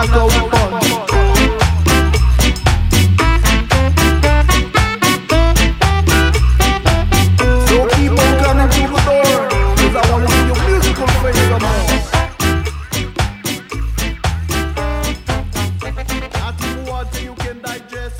knock out the punch. So keep on coming to the door, cause I wanna see your musical face some more. Nothing more till you can digest.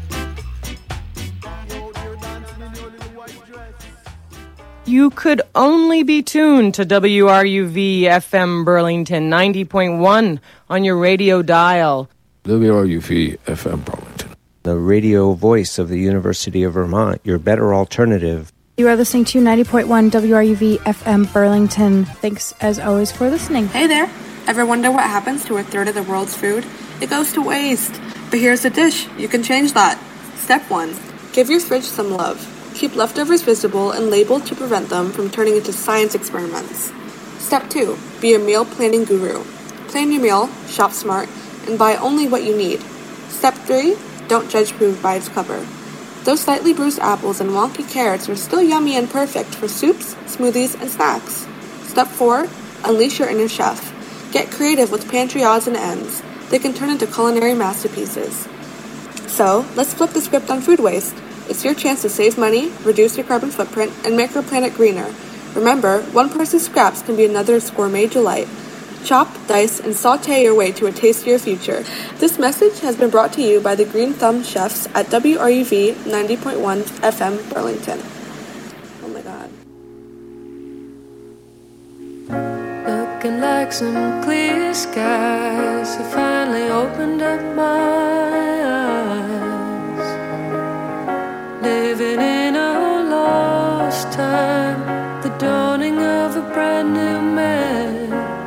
You're dancing in your little white dress. You could only be tuned to WRUV FM Burlington 90.1 on your radio dial. WRUV FM Burlington, the radio voice of the University of Vermont, your better alternative. You are listening to 90.1 WRUV FM Burlington. Thanks, as always, for listening. Hey there. Ever wonder what happens to a third of the world's food? It goes to waste. But here's a dish. You can change that. Step 1. Give your fridge some love. Keep leftovers visible and labeled to prevent them from turning into science experiments. Step 2. Be a meal planning guru. Plan your meal, shop smart, and buy only what you need. Step 3. Don't judge food by its cover. Those slightly bruised apples and wonky carrots are still yummy and perfect for soups, smoothies, and snacks. Step 4. Unleash your inner chef. Get creative with pantry odds and ends. They can turn into culinary masterpieces. So, let's flip the script on food waste. It's your chance to save money, reduce your carbon footprint, and make our planet greener. Remember, one person's scraps can be another's gourmet delight. Chop, dice, and saute your way to a tastier future. This message has been brought to you by the Green Thumb Chefs at WRUV 90.1 FM Burlington. Oh my God. Looking like some clear skies have finally opened up my eyes. Living in a lost time, the dawning of a brand new man.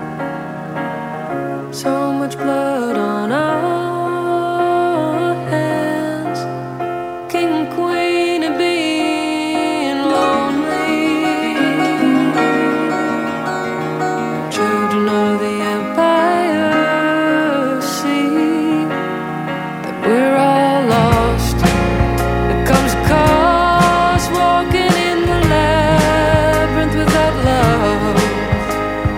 So much blood on our hands, king and queen of being lonely, children of the empire see that we're all lost. There comes a cost walking in the labyrinth without love.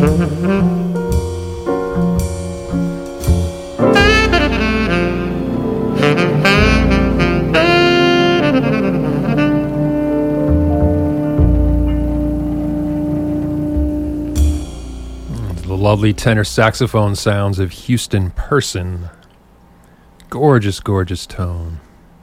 Lovely tenor saxophone sounds of Houston Person. Gorgeous, gorgeous tone.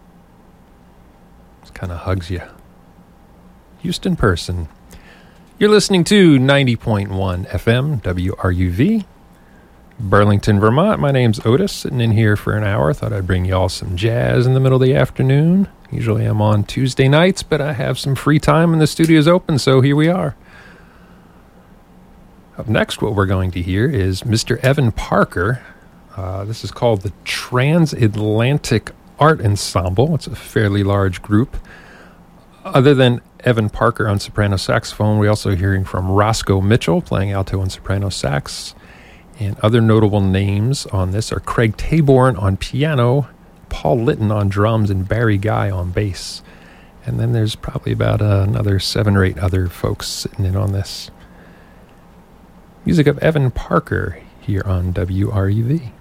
It kind of hugs you. Houston Person. You're listening to 90.1 FM WRUV, Burlington, Vermont. My name's Otis, sitting in here for an hour. Thought I'd bring you all some jazz in the middle of the afternoon. Usually I'm on Tuesday nights, but I have some free time and the studio's open, so here we are. Up next, what we're going to hear is Mr. Evan Parker. This is called the Transatlantic Art Ensemble. It's a fairly large group. Other than Evan Parker on soprano saxophone, we're also hearing from Roscoe Mitchell playing alto and soprano sax. And other notable names on this are Craig Taborn on piano, Paul Litton on drums, and Barry Guy on bass. And then there's probably about another 7 or 8 other folks sitting in on this. Music of Evan Parker here on WRUV.